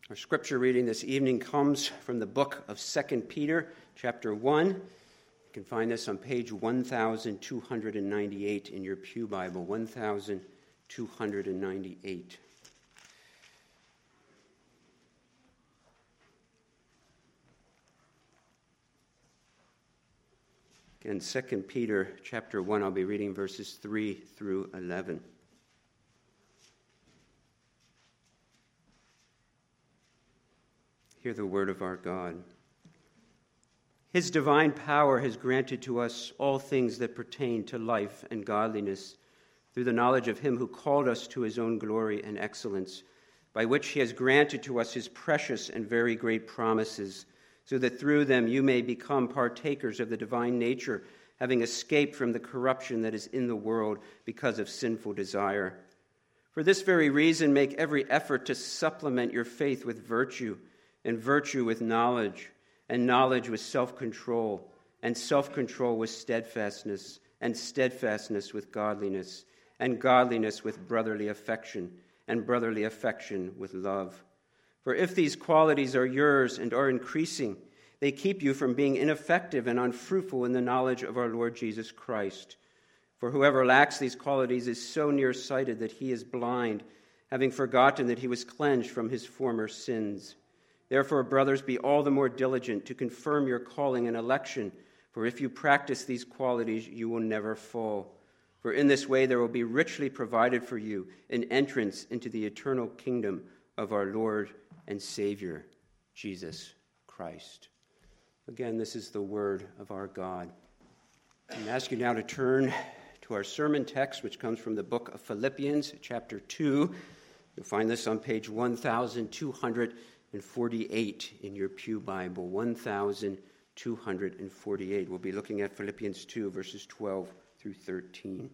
Our scripture reading this evening comes from the book of 2 Peter, chapter 1. You can find this on page 1298 in your Pew Bible, 1298. Again, 2 Peter, chapter 1, I'll be reading verses 3 through 11. Hear the word of our God. His divine power has granted to us all things that pertain to life and godliness through the knowledge of him who called us to his own glory and excellence, by which he has granted to us his precious and very great promises, so that through them you may become partakers of the divine nature, having escaped from the corruption that is in the world because of sinful desire. For this very reason, make every effort to supplement your faith with virtue, and virtue with knowledge, and knowledge with self-control, and self-control with steadfastness, and steadfastness with godliness, and godliness with brotherly affection, and brotherly affection with love. For if these qualities are yours and are increasing, they keep you from being ineffective and unfruitful in the knowledge of our Lord Jesus Christ. For whoever lacks these qualities is so nearsighted that he is blind, having forgotten that he was cleansed from his former sins. Therefore, brothers, be all the more diligent to confirm your calling and election, for if you practice these qualities, you will never fall. For in this way there will be richly provided for you an entrance into the eternal kingdom of our Lord and Savior, Jesus Christ. Again, this is the word of our God. I ask you now to turn to our sermon text, which comes from the book of Philippians, chapter 2. You'll find this on page 1248 in your Pew Bible, 1248. We'll be looking at Philippians 2, verses 12 through 13.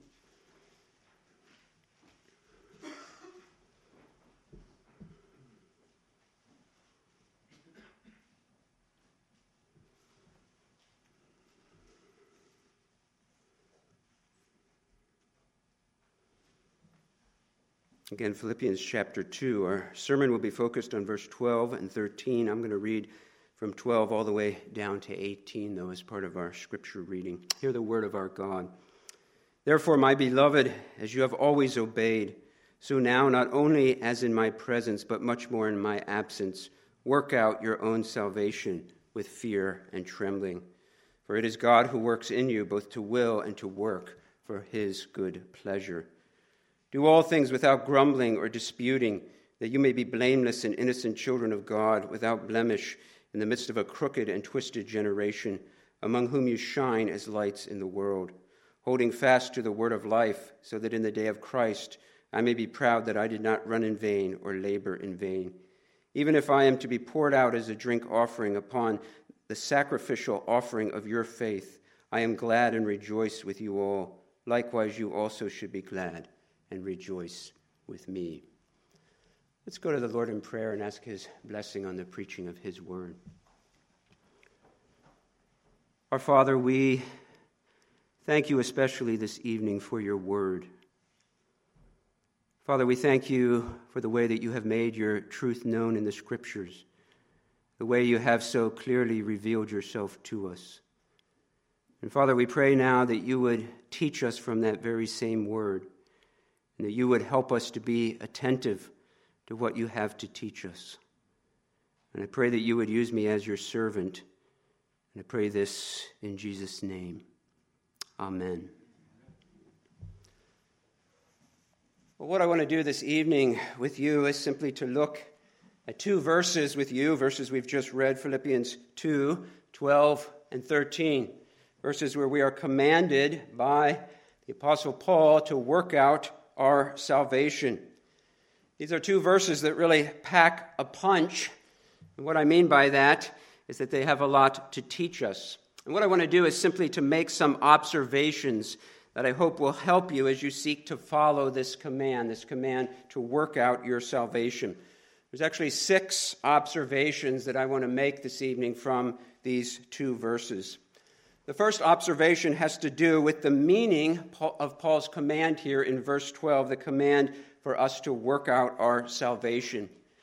Again, Philippians chapter 2. Our sermon will be focused on verse 12 and 13. I'm going to read from 12 all the way down to 18, though, as part of our scripture reading. Hear the word of our God. Therefore, my beloved, as you have always obeyed, so now, not only as in my presence, but much more in my absence, work out your own salvation with fear and trembling. For it is God who works in you both to will and to work for his good pleasure. Do all things without grumbling or disputing, that you may be blameless and innocent children of God, without blemish, in the midst of a crooked and twisted generation, among whom you shine as lights in the world, holding fast to the word of life, so that in the day of Christ I may be proud that I did not run in vain or labor in vain. Even if I am to be poured out as a drink offering upon the sacrificial offering of your faith, I am glad and rejoice with you all. Likewise, you also should be glad and rejoice with me. Let's go to the Lord in prayer and ask his blessing on the preaching of his word. Our Father, we thank you especially this evening for your word. Father, we thank you for the way that you have made your truth known in the scriptures, the way you have so clearly revealed yourself to us. And Father, we pray now that you would teach us from that very same word, and that you would help us to be attentive to what you have to teach us. And I pray that you would use me as your servant. And I pray this in Jesus' name. Amen. Well, what I want to do this evening with you is simply to look at two verses with you, verses we've just read, Philippians 2, 12 and 13, verses where we are commanded by the Apostle Paul to work out our salvation. These are two verses that really pack a punch. And what I mean by that is that they have a lot to teach us. And what I want to do is simply to make some observations that I hope will help you as you seek to follow this command to work out your salvation. There's actually 6 observations that I want to make this evening from these two verses. The first observation has to do with the meaning of Paul's command here in verse 12, the command for us to work out our salvation.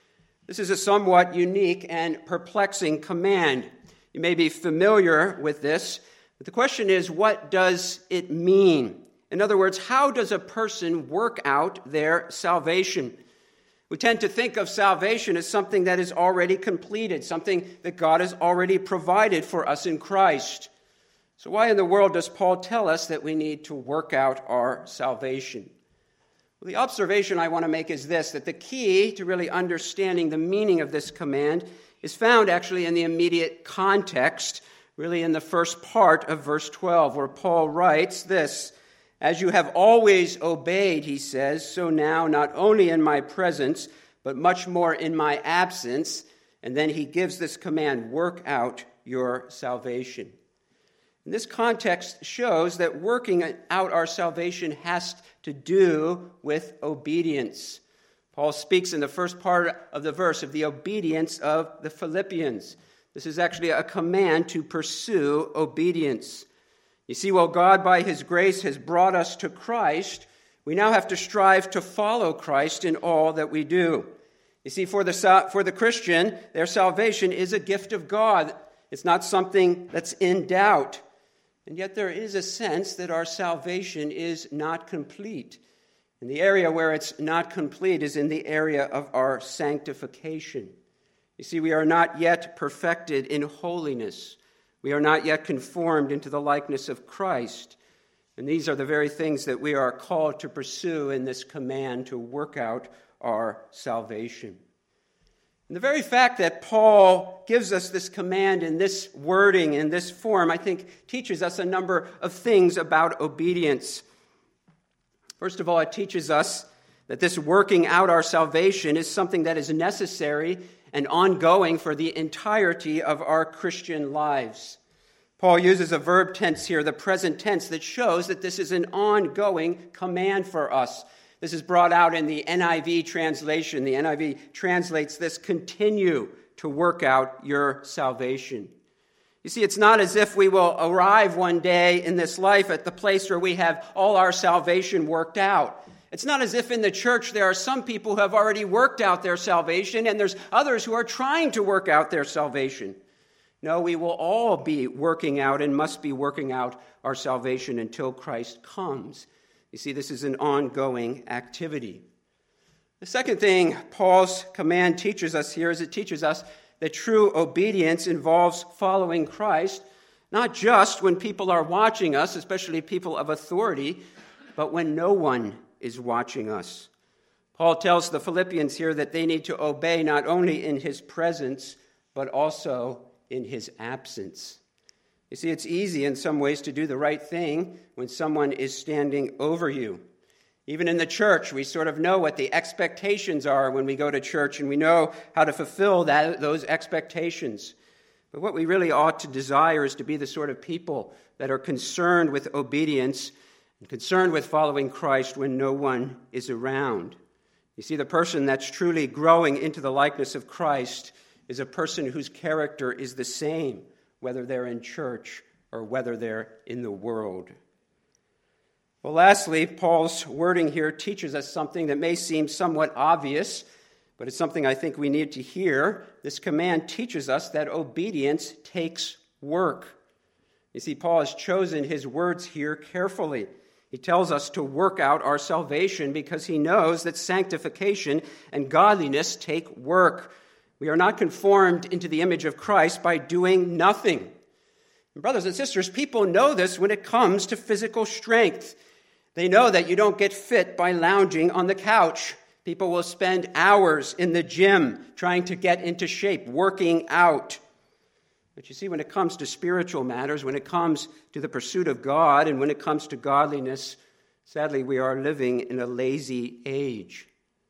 This is a somewhat unique and perplexing command. You may be familiar with this, but the question is, what does it mean? In other words, how does a person work out their salvation? We tend to think of salvation as something that is already completed, something that God has already provided for us in Christ. So why in the world does Paul tell us that we need to work out our salvation? Well, the observation I want to make is this, that the key to really understanding the meaning of this command is found actually in the immediate context, really in the first part of verse 12, where Paul writes this, "As you have always obeyed," he says, "so now, not only in my presence, but much more in my absence." And then he gives this command, "Work out your salvation." And this context shows that working out our salvation has to do with obedience. Paul speaks in the first part of the verse of the obedience of the Philippians. This is actually a command to pursue obedience. You see, while God by his grace has brought us to Christ, we now have to strive to follow Christ in all that we do. You see, for the Christian, their salvation is a gift of God. It's not something that's in doubt. And yet there is a sense that our salvation is not complete. And the area where it's not complete is in the area of our sanctification. You see, we are not yet perfected in holiness. We are not yet conformed into the likeness of Christ. And these are the very things that we are called to pursue in this command to work out our salvation. And the very fact that Paul gives us this command in this wording, in this form, I think teaches us a number of things about obedience. First of all, it teaches us that this working out our salvation is something that is necessary and ongoing for the entirety of our Christian lives. Paul uses a verb tense here, the present tense, that shows that this is an ongoing command for us. This is brought out in the NIV translation. The NIV translates this, "Continue to work out your salvation." You see, it's not as if we will arrive one day in this life at the place where we have all our salvation worked out. It's not as if in the church there are some people who have already worked out their salvation and there's others who are trying to work out their salvation. No, we will all be working out and must be working out our salvation until Christ comes. You see, this is an ongoing activity. The second thing Paul's command teaches us here is it teaches us that true obedience involves following Christ, not just when people are watching us, especially people of authority, but when no one is watching us. Paul tells the Philippians here that they need to obey not only in his presence, but also in his absence. You see, it's easy in some ways to do the right thing when someone is standing over you. Even in the church, we sort of know what the expectations are when we go to church, and we know how to fulfill those expectations. But what we really ought to desire is to be the sort of people that are concerned with obedience and concerned with following Christ when no one is around. You see, the person that's truly growing into the likeness of Christ is a person whose character is the same, whether they're in church or whether they're in the world. Well, lastly, Paul's wording here teaches us something that may seem somewhat obvious, but it's something I think we need to hear. This command teaches us that obedience takes work. You see, Paul has chosen his words here carefully. He tells us to work out our salvation because he knows that sanctification and godliness take work. We are not conformed into the image of Christ by doing nothing. And brothers and sisters, people know this when it comes to physical strength. They know that you don't get fit by lounging on the couch. People will spend hours in the gym trying to get into shape, working out. But you see, when it comes to spiritual matters, when it comes to the pursuit of God, and when it comes to godliness, sadly, we are living in a lazy age.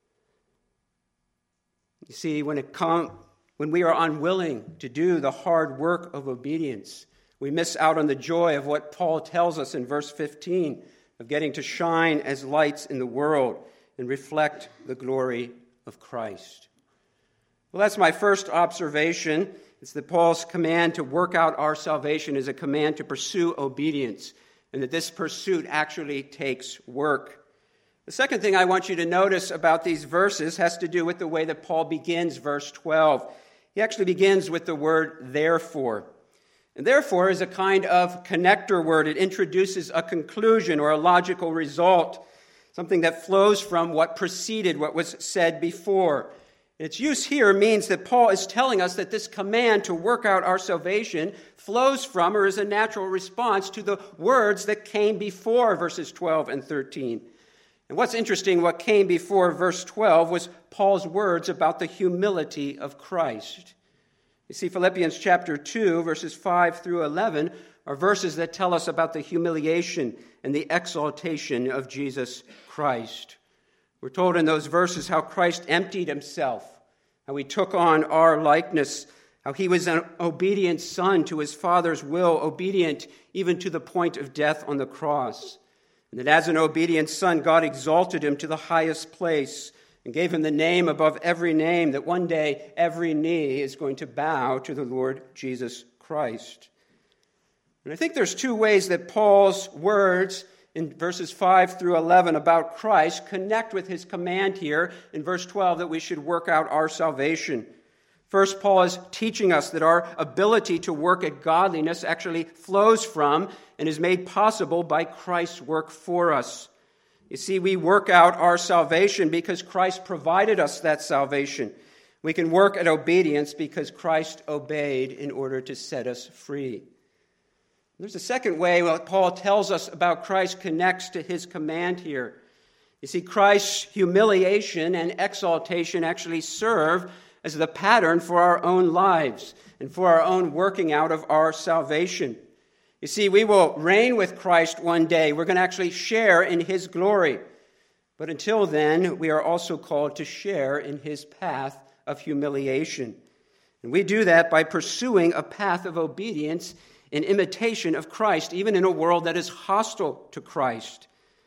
You see, when we are unwilling to do the hard work of obedience, we miss out on the joy of what Paul tells us in verse 15, of getting to shine as lights in the world and reflect the glory of Christ. Well, that's my first observation. It's that Paul's command to work out our salvation is a command to pursue obedience, and that this pursuit actually takes work. The second thing I want you to notice about these verses has to do with the way that Paul begins verse 12. He actually begins with the word therefore. And therefore is a kind of connector word. It introduces a conclusion or a logical result, something that flows from what preceded what was said before. Its use here means that Paul is telling us that this command to work out our salvation flows from or is a natural response to the words that came before verses 12 and 13. And what's interesting, what came before verse 12 was Paul's words about the humility of Christ. You see, Philippians chapter 2, verses 5 through 11 are verses that tell us about the humiliation and the exaltation of Jesus Christ. We're told in those verses how Christ emptied himself, how he took on our likeness, how he was an obedient son to his Father's will, obedient even to the point of death on the cross. And that as an obedient son, God exalted him to the highest place and gave him the name above every name, that one day every knee is going to bow to the Lord Jesus Christ. And I think there's two ways that Paul's words in verses 5 through 11 about Christ connect with his command here in verse 12 that we should work out our salvation. First, Paul is teaching us that our ability to work at godliness actually flows from and is made possible by Christ's work for us. You see, we work out our salvation because Christ provided us that salvation. We can work at obedience because Christ obeyed in order to set us free. There's a second way what Paul tells us about Christ connects to his command here. You see, Christ's humiliation and exaltation actually serve as the pattern for our own lives and for our own working out of our salvation. You see, we will reign with Christ one day. We're going to actually share in his glory. But until then, we are also called to share in his path of humiliation. And we do that by pursuing a path of obedience in imitation of Christ, even in a world that is hostile to Christ.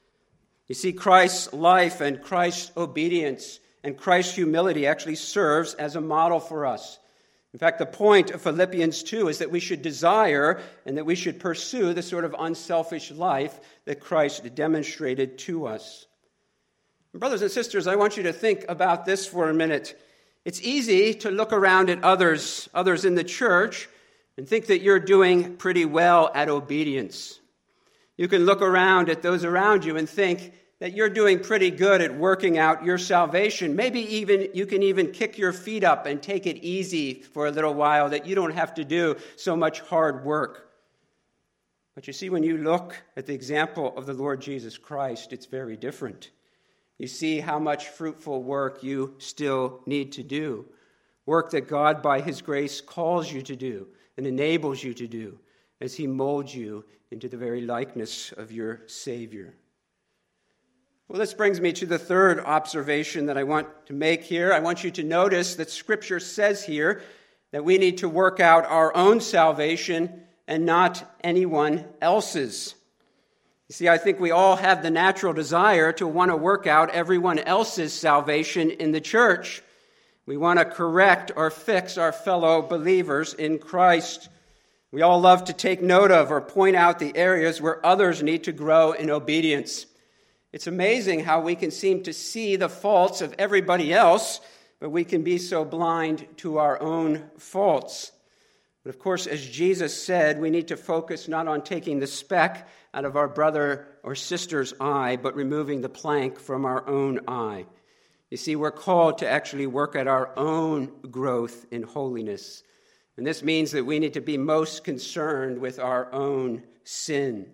You see, Christ's life and Christ's obedience and Christ's humility actually serves as a model for us. In fact, the point of Philippians 2 is that we should desire and that we should pursue the sort of unselfish life that Christ demonstrated to us. And brothers and sisters, I want you to think about this for a minute. It's easy to look around at others in the church, and think that you're doing pretty well at obedience. You can look around at those around you and think that you're doing pretty good at working out your salvation. Maybe even you can even kick your feet up and take it easy for a little while, that you don't have to do so much hard work. But you see, when you look at the example of the Lord Jesus Christ, it's very different. You see how much fruitful work you still need to do, work that God by his grace calls you to do and enables you to do as he molds you into the very likeness of your Savior. Well, this brings me to the third observation that I want to make here. I want you to notice that Scripture says here that we need to work out our own salvation and not anyone else's. You see, I think we all have the natural desire to want to work out everyone else's salvation in the church. We want to correct or fix our fellow believers in Christ. We all love to take note of or point out the areas where others need to grow in obedience. It's amazing how we can seem to see the faults of everybody else, but we can be so blind to our own faults. But of course, as Jesus said, we need to focus not on taking the speck out of our brother or sister's eye, but removing the plank from our own eye. You see, we're called to actually work at our own growth in holiness. And this means that we need to be most concerned with our own sin.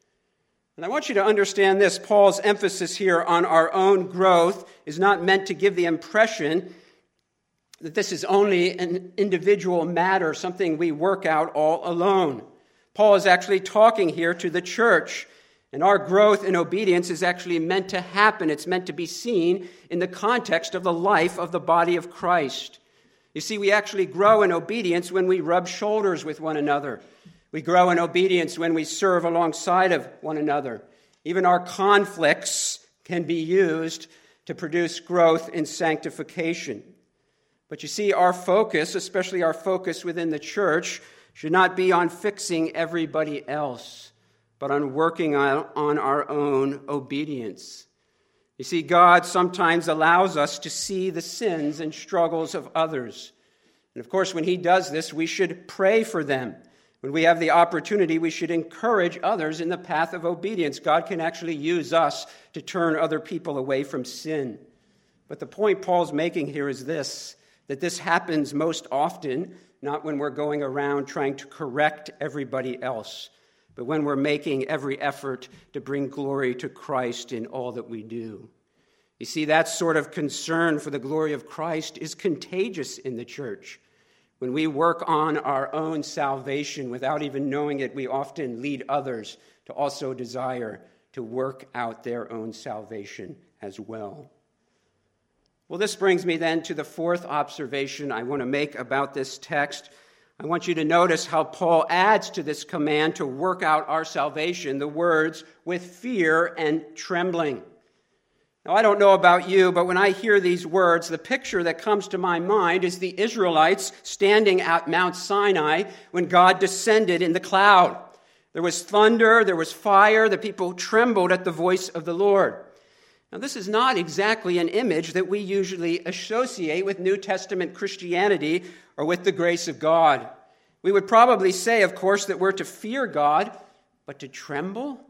And I want you to understand this. Paul's emphasis here on our own growth is not meant to give the impression that this is only an individual matter, something we work out all alone. Paul is actually talking here to the church. And our growth in obedience is actually meant to happen. It's meant to be seen in the context of the life of the body of Christ. You see, we actually grow in obedience when we rub shoulders with one another. We grow in obedience when we serve alongside of one another. Even our conflicts can be used to produce growth in sanctification. But you see, our focus, especially our focus within the church, should not be on fixing everybody else, but on working on our own obedience. You see, God sometimes allows us to see the sins and struggles of others. And of course, when he does this, we should pray for them. When we have the opportunity, we should encourage others in the path of obedience. God can actually use us to turn other people away from sin. But the point Paul's making here is this, that this happens most often, not when we're going around trying to correct everybody else, but when we're making every effort to bring glory to Christ in all that we do. You see, that sort of concern for the glory of Christ is contagious in the church. When we work on our own salvation without even knowing it, we often lead others to also desire to work out their own salvation as well. Well, this brings me then to the fourth observation I want to make about this text. I want you to notice how Paul adds to this command to work out our salvation the words, with fear and trembling. Now, I don't know about you, but when I hear these words, the picture that comes to my mind is the Israelites standing at Mount Sinai when God descended in the cloud. There was thunder, there was fire, the people trembled at the voice of the Lord. Now, this is not exactly an image that we usually associate with New Testament Christianity or with the grace of God. We would probably say, of course, that we're to fear God, but to tremble?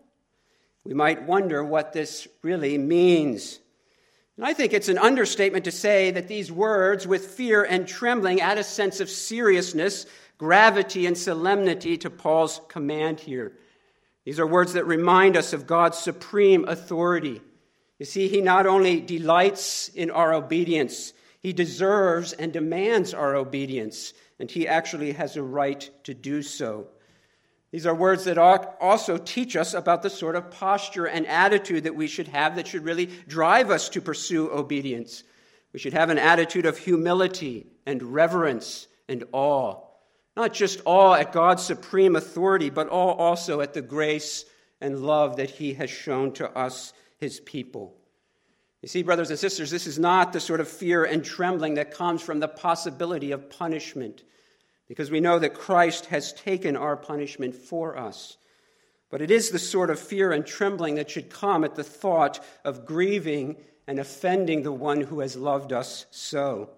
We might wonder what this really means. And I think it's an understatement to say that these words, with fear and trembling, add a sense of seriousness, gravity, and solemnity to Paul's command here. These are words that remind us of God's supreme authority. You see, he not only delights in our obedience, he deserves and demands our obedience, and he actually has a right to do so. These are words that also teach us about the sort of posture and attitude that we should have that should really drive us to pursue obedience. We should have an attitude of humility and reverence and awe. Not just awe at God's supreme authority, but awe also at the grace and love that he has shown to us, his people. You see, brothers and sisters, this is not the sort of fear and trembling that comes from the possibility of punishment, because we know that Christ has taken our punishment for us. But it is the sort of fear and trembling that should come at the thought of grieving and offending the one who has loved us so.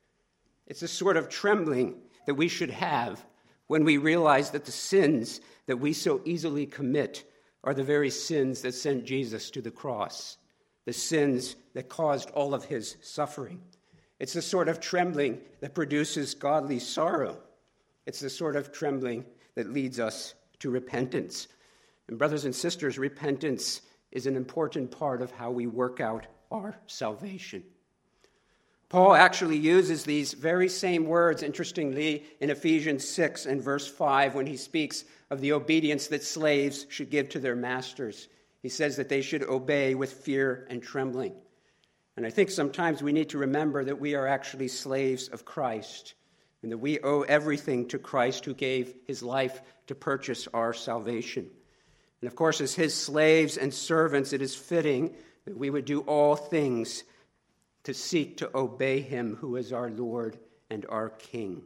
It's the sort of trembling that we should have when we realize that the sins that we so easily commit are the very sins that sent Jesus to the cross, the sins that caused all of his suffering. It's the sort of trembling that produces godly sorrow. It's the sort of trembling that leads us to repentance. And brothers and sisters, repentance is an important part of how we work out our salvation. Paul actually uses these very same words, interestingly, in Ephesians 6 and verse 5 when he speaks of the obedience that slaves should give to their masters. He says that they should obey with fear and trembling. And I think sometimes we need to remember that we are actually slaves of Christ, and that we owe everything to Christ who gave his life to purchase our salvation. And of course, as his slaves and servants, it is fitting that we would do all things to seek to obey him who is our Lord and our King.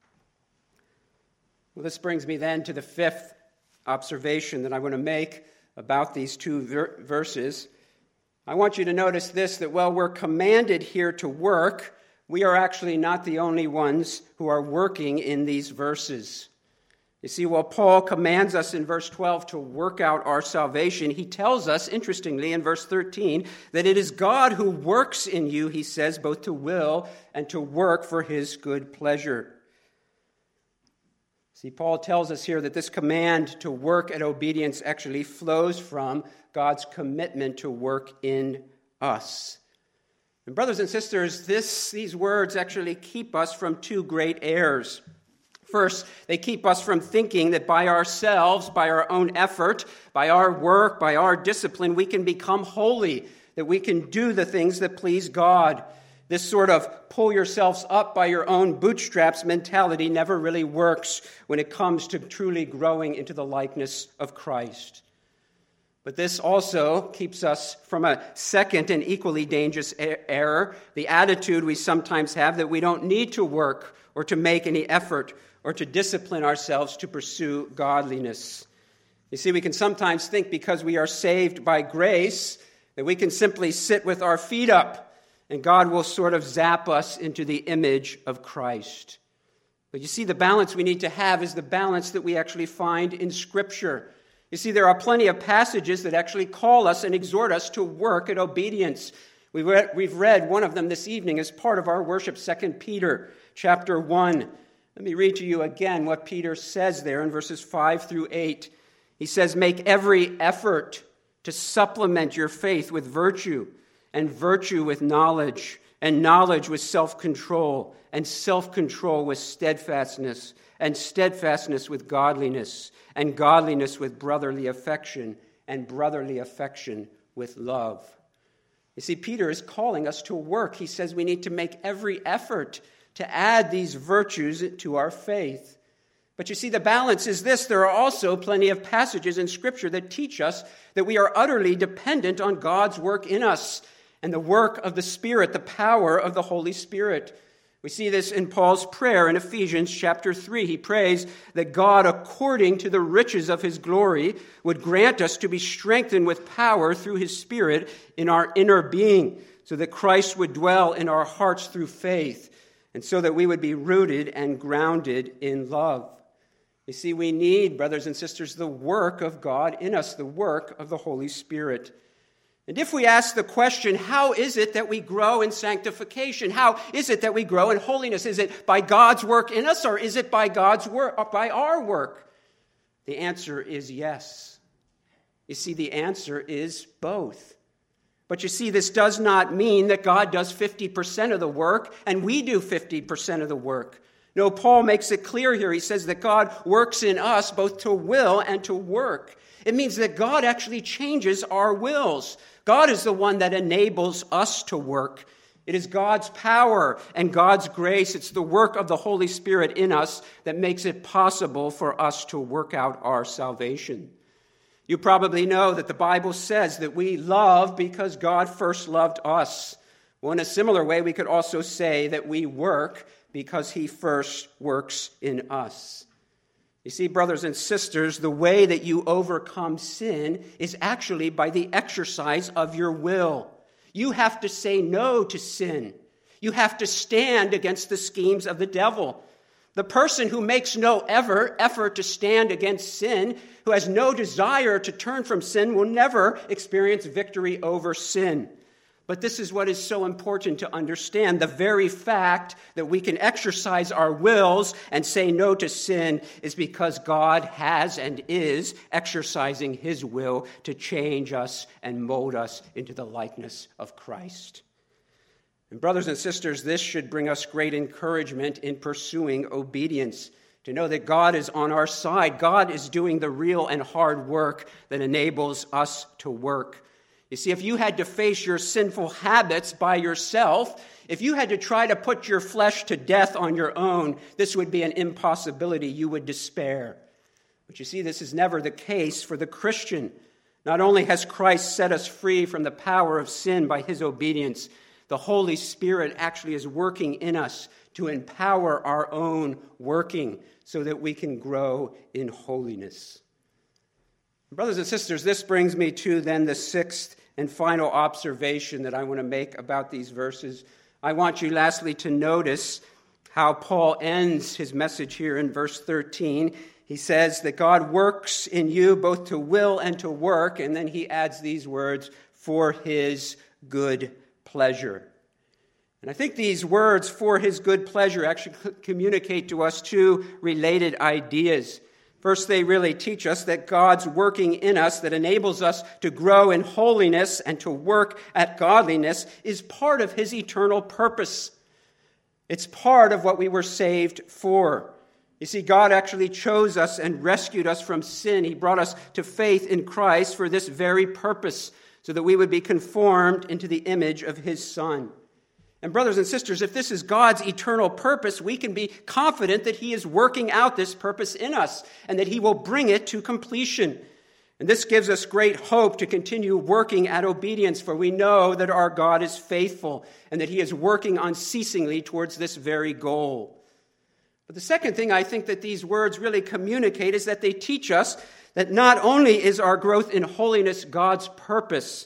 Well, this brings me then to the fifth observation that I want to make about these two verses. I want you to notice this, that while we're commanded here to work, we are actually not the only ones who are working in these verses. You see, while Paul commands us in verse 12 to work out our salvation, he tells us, interestingly, in verse 13, that it is God who works in you, he says, both to will and to work for his good pleasure. See, Paul tells us here that this command to work at obedience actually flows from God's commitment to work in us. And brothers and sisters, these words actually keep us from two great errors. First, they keep us from thinking that by ourselves, by our own effort, by our work, by our discipline, we can become holy, that we can do the things that please God. This sort of pull yourselves up by your own bootstraps mentality never really works when it comes to truly growing into the likeness of Christ. But this also keeps us from a second and equally dangerous error, the attitude we sometimes have that we don't need to work or to make any effort or to discipline ourselves to pursue godliness. You see, we can sometimes think because we are saved by grace that we can simply sit with our feet up and God will sort of zap us into the image of Christ. But you see, the balance we need to have is the balance that we actually find in Scripture. You see, there are plenty of passages that actually call us and exhort us to work at obedience. We've read one of them this evening as part of our worship, 2 Peter chapter 1. Let me read to you again what Peter says there in verses 5 through 8. He says, "Make every effort to supplement your faith with virtue, and virtue with knowledge, and knowledge with self-control, and self-control with steadfastness, and steadfastness with godliness, and godliness with brotherly affection, and brotherly affection with love." You see, Peter is calling us to work. He says we need to make every effort to add these virtues to our faith. But you see, the balance is this. There are also plenty of passages in Scripture that teach us that we are utterly dependent on God's work in us and the work of the Spirit, the power of the Holy Spirit. We see this in Paul's prayer in Ephesians chapter 3. He prays that God, according to the riches of his glory, would grant us to be strengthened with power through his Spirit in our inner being, so that Christ would dwell in our hearts through faith, and so that we would be rooted and grounded in love. You see, we need, brothers and sisters, the work of God in us, the work of the Holy Spirit. And if we ask the question, how is it that we grow in sanctification? How is it that we grow in holiness? Is it by God's work in us, or is it by God's work, or by our work? The answer is yes. You see, the answer is both. But you see, this does not mean that God does 50% of the work and we do 50% of the work. No, Paul makes it clear here. He says that God works in us both to will and to work. It means that God actually changes our wills. God is the one that enables us to work. It is God's power and God's grace. It's the work of the Holy Spirit in us that makes it possible for us to work out our salvation. You probably know that the Bible says that we love because God first loved us. Well, in a similar way, we could also say that we work because he first works in us. You see, brothers and sisters, the way that you overcome sin is actually by the exercise of your will. You have to say no to sin. You have to stand against the schemes of the devil. The person who makes no effort to stand against sin, who has no desire to turn from sin, will never experience victory over sin. But this is what is so important to understand. The very fact that we can exercise our wills and say no to sin is because God has and is exercising his will to change us and mold us into the likeness of Christ. And brothers and sisters, this should bring us great encouragement in pursuing obedience, to know that God is on our side. God is doing the real and hard work that enables us to work. You see, if you had to face your sinful habits by yourself, if you had to try to put your flesh to death on your own, this would be an impossibility. You would despair. But you see, this is never the case for the Christian. Not only has Christ set us free from the power of sin by his obedience, the Holy Spirit actually is working in us to empower our own working so that we can grow in holiness. Brothers and sisters, this brings me to then the sixth and final observation that I want to make about these verses. I want you lastly to notice how Paul ends his message here in verse 13. He says that God works in you both to will and to work, and then he adds these words, for his good pleasure. And I think these words, for his good pleasure, actually communicate to us two related ideas. First, they really teach us that God's working in us that enables us to grow in holiness and to work at godliness is part of his eternal purpose. It's part of what we were saved for. You see, God actually chose us and rescued us from sin. He brought us to faith in Christ for this very purpose, so that we would be conformed into the image of his Son. And brothers and sisters, if this is God's eternal purpose, we can be confident that he is working out this purpose in us and that he will bring it to completion. And this gives us great hope to continue working at obedience, for we know that our God is faithful and that he is working unceasingly towards this very goal. But the second thing I think that these words really communicate is that they teach us that not only is our growth in holiness God's purpose,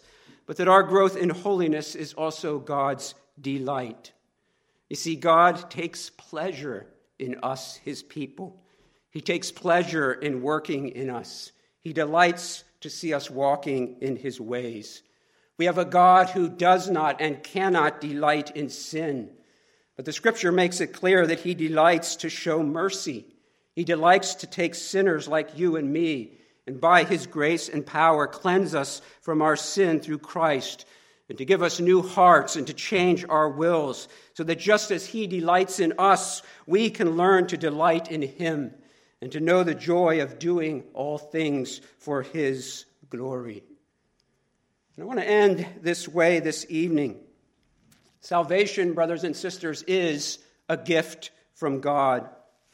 but that our growth in holiness is also God's delight. You see, God takes pleasure in us, his people. He takes pleasure in working in us. He delights to see us walking in his ways. We have a God who does not and cannot delight in sin. But the scripture makes it clear that he delights to show mercy. He delights to take sinners like you and me, and by his grace and power cleanse us from our sin through Christ, and to give us new hearts and to change our wills, so that just as he delights in us, we can learn to delight in him and to know the joy of doing all things for his glory. And I want to end this way this evening. Salvation, brothers and sisters, is a gift from God.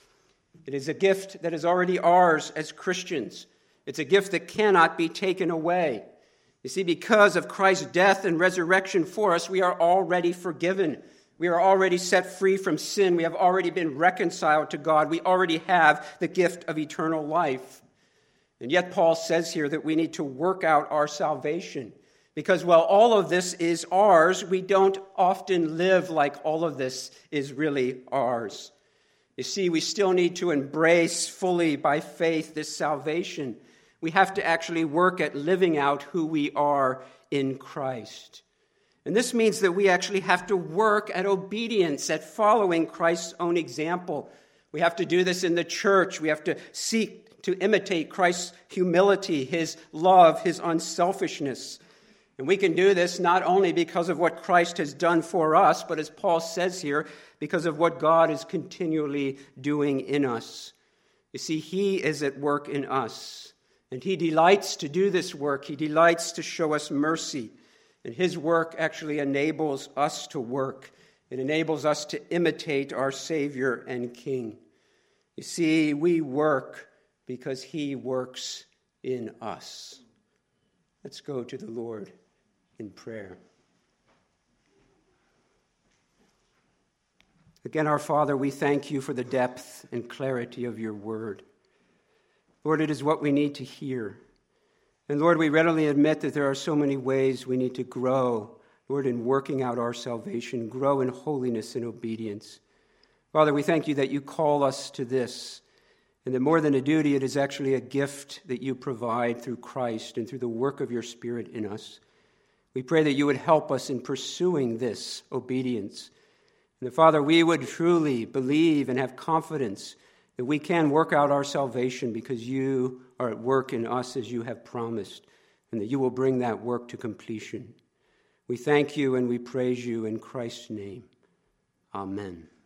It is a gift that is already ours as Christians. It's a gift that cannot be taken away. You see, because of Christ's death and resurrection for us, we are already forgiven. We are already set free from sin. We have already been reconciled to God. We already have the gift of eternal life. And yet Paul says here that we need to work out our salvation. Because while all of this is ours, we don't often live like all of this is really ours. You see, we still need to embrace fully by faith this salvation. We have to actually work at living out who we are in Christ. And this means that we actually have to work at obedience, at following Christ's own example. We have to do this in the church. We have to seek to imitate Christ's humility, his love, his unselfishness. And we can do this not only because of what Christ has done for us, but as Paul says here, because of what God is continually doing in us. You see, he is at work in us, and he delights to do this work. He delights to show us mercy, and his work actually enables us to work. It enables us to imitate our Savior and King. You see, we work because he works in us. Let's go to the Lord in prayer. Again, our Father, we thank you for the depth and clarity of your word. Lord, it is what we need to hear. And Lord, we readily admit that there are so many ways we need to grow, Lord, in working out our salvation, grow in holiness and obedience. Father, we thank you that you call us to this, and that more than a duty, it is actually a gift that you provide through Christ and through the work of your Spirit in us. We pray that you would help us in pursuing this obedience. And that, Father, we would truly believe and have confidence that we can work out our salvation because you are at work in us as you have promised, and that you will bring that work to completion. We thank you and we praise you in Christ's name. Amen.